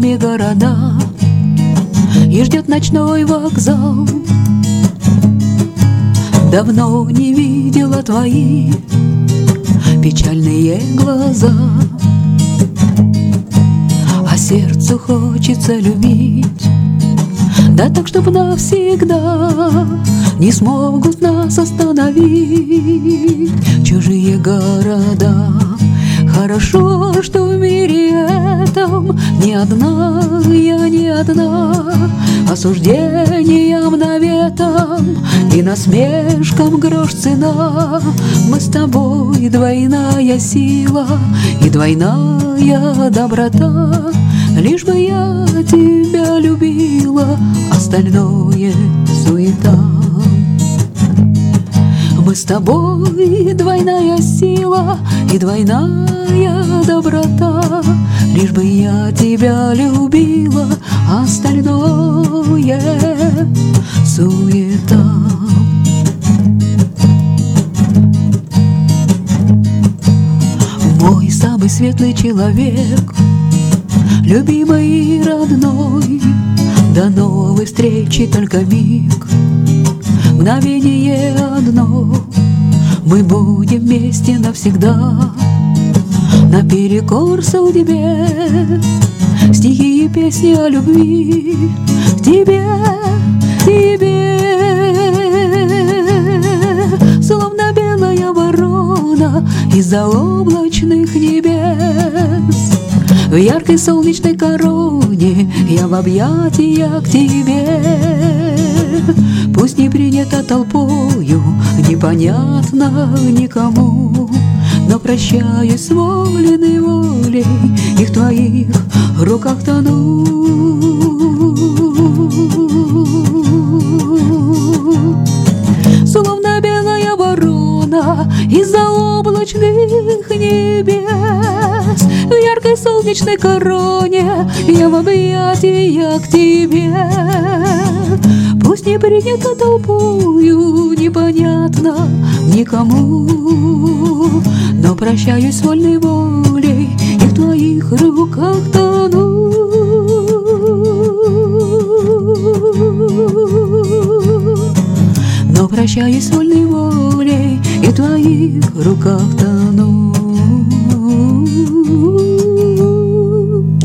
нами города, и ждет ночной вокзал. Давно не видела твои печальные глаза, а сердцу хочется любить, да так, чтоб навсегда. Не смогут нас остановить чужие города. Хорошо, что в мире этом не одна, я не одна. Осуждением наветом и насмешкам грош цена. Мы с тобой двойная сила и двойная доброта. Лишь бы я тебя любила, остальное суета. Мы с тобой двойная сила и двойная доброта. Лишь бы я тебя любила, остальное суета. Мой самый светлый человек, любимый и родной, до новой встречи только миг, мгновение одно. Мы будем вместе навсегда, наперекор судьбе. Стихи и песни о любви к тебе, тебе. Словно белая ворона из-за облачных небес, в яркой солнечной короне я в объятиях к тебе. Пусть не принято толпою, непонятно никому, но прощаюсь с воленой волей, и в твоих руках тону. Словно белая ворона из-за облачных небес, в яркой солнечной короне я в объятиях к тебе. Пусть не принято толпою, непонятно никому, но прощаюсь с вольной волей, и в твоих руках тону. Но прощаюсь с вольной волей, и в твоих руках тону.